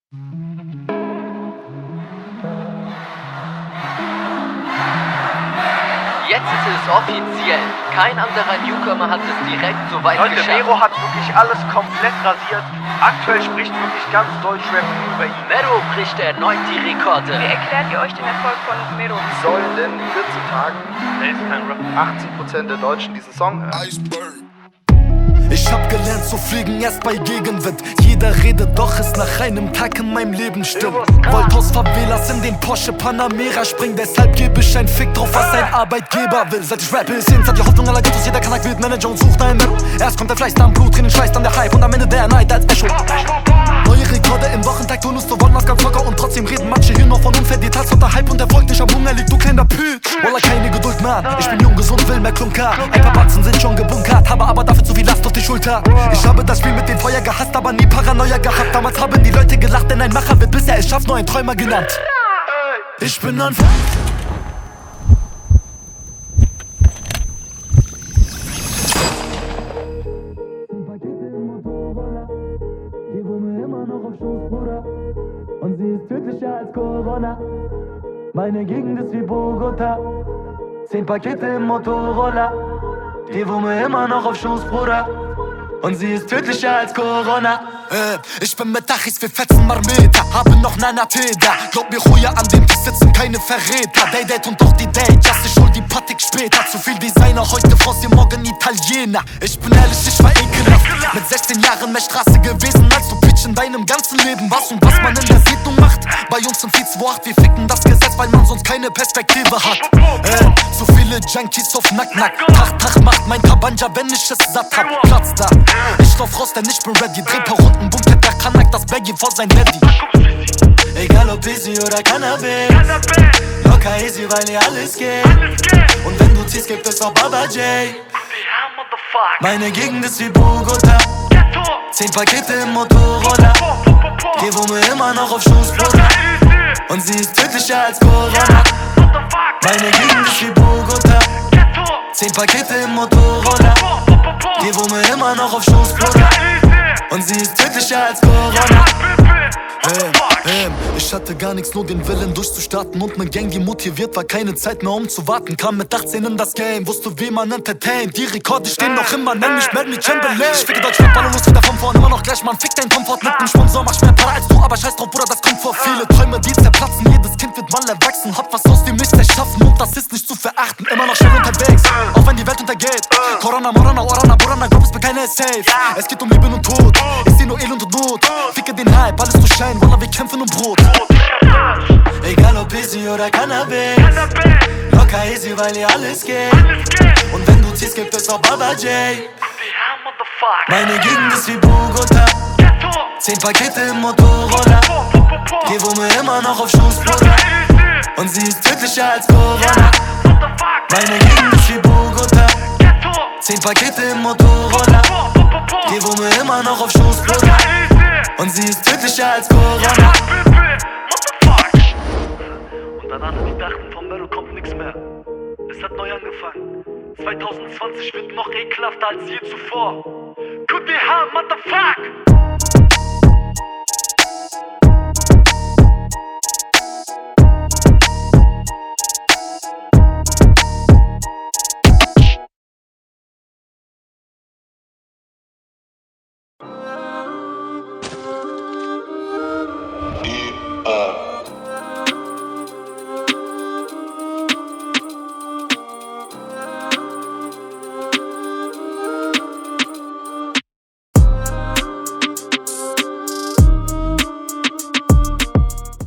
Jetzt ist es offiziell. Kein anderer Newcomer hat es direkt so weit Leute, geschafft. Mero hat wirklich alles komplett rasiert. Aktuell spricht wirklich ganz Deutschrap nur über ihn. Mero bricht erneut die Rekorde. Wie erklärt ihr euch den Erfolg von Mero? Sollen in 14 Tagen Der ist kein Rapper. 80% der Deutschen diesen Song hören. Ich hab gelernt zu fliegen erst bei Gegenwind. Jeder redet, doch ist nach einem Tag in meinem Leben stimmt. Wollt aus Favelas in den Porsche Panamera springen. Deshalb gebe ich ein Fick drauf, was ein Arbeitgeber will. Seit ich rappe ist hin, hat die Hoffnung aller Ghettos. Jeder Kanak wird Manager und sucht einen Mero. Erst kommt der Fleiß, dann Blut, Tränen, Schweiß, dann der Hype und am Ende der Neid als Echo. Neue Rekorde im Wochentag, du Lust, du wollen was ganz locker. Und trotzdem reden manche hier noch von unfair Details. Und der Hype und Erfolg nicht am Hunger liegt, du kleiner Püt. Wallah, keine Geduld, Mann. Ich bin jung, gesund, will mehr Klunker. Ein paar Batzen sind schon gebunkert, habe aber dafür zu viel Last auf die Schulter. Ich habe das Spiel mit dem Feuer gehasst, aber nie Paranoia gehabt. Damals haben die Leute gelacht, denn ein Macher wird, bis er es schafft, nur ein Träumer genannt. Ich bin ein Und sie ist tödlicher als Corona. Meine Gegend ist wie Bogota. 10 Pakete im Motorroller. Die Wumme immer noch auf Schoß, Bruder. Und sie ist tödlicher als Corona. Ich bin mit Dachis, wir fetzen Marmeter. Habe noch Nana Peda. Glaub mir, Ruja, an dem Tisch sitzen keine Verräter. Date und doch die Date, just ich hol die Patik später. Zu viel Designer, heute Franzose, morgen Italiener. Ich bin ehrlich, ich war ekelhaft. Mit 16 Jahren mehr Straße gewesen als du Pitch in deinem ganzen Leben. Was und was man in der Siedlung macht. Bei uns im Viz, wo 8, wir ficken das Gesetz, weil man sonst keine Perspektive hat. Zu viele Junkies auf Nack-Nack. Tach macht mein Kabanja, wenn ich es satt hab. Platz da. Ich lauf raus, denn ich bin ready. Dreh paar Runden, bunkert der Kanak das Baggy vor sein Daddy. Egal ob Easy oder Cannabis. Locker easy, weil hier alles geht. Und wenn du ziehst, gibt es auch Baba J. Meine Gegend ist wie Bogota. 10 Pakete im Motorroller. Die Wumme immer noch auf Schoß, Bruder. Und sie ist tödlicher als Corona. Meine Gegend ist wie Bogota. 10 Pakete im Motorroller. Die Wumme immer noch auf Schoß, Bruder. Und sie ist tödlicher als Corona. Ich hatte gar nichts, nur den Willen durchzustarten. Und ne Gang, die motiviert war, keine Zeit mehr um zu warten. Kam mit 18 in das Game, wusste wie man entertaint. Die Rekorde stehen noch immer, nenn mich Mad Me Chamberlain. Ich ficke Deutschland, ballerlos wieder von vorn. Immer noch gleich, man, fick dein Komfort mit dem Sponsor. Mach mehr Para als du, aber scheiß drauf, Bruder, das kommt vor. Viele Träume, die zerplatzen, jedes Kind wird mal erwachsen. Hat was aus dem Nichts erschaffen und das ist nicht zu verachten. Immer noch schnell unterwegs, auch wenn die Welt untergeht. Corona, Morana, Orana, Borana, glaub es mir, keiner ist safe. Es geht um Leben und Tod, ich seh nur Elend und Not. Ficke den Hype, alles zu Schein, Wallah, wir kämpfen um Brot. Egal ob Easy oder Cannabis. Locker easy, weil hier alles geht. Und wenn du ziehst, gibt es auch Baba J. Meine Gegend ist wie Bogota. 10 Pakete im Motorroller. Die Wumme immer noch auf Schoß, Bruder. Und sie ist tödlicher als Corona. Meine Gegend ist wie Bogota. 10 Pakete im Motorroller. Die Wumme immer noch auf Schoß, Bruder. Und sie ist tödlicher als Corona. Und dann alle, die dachten, von Mero kommt nix mehr. Es hat neu angefangen. 2020 wird noch ekelhafter als je zuvor. QDH, motherfuck!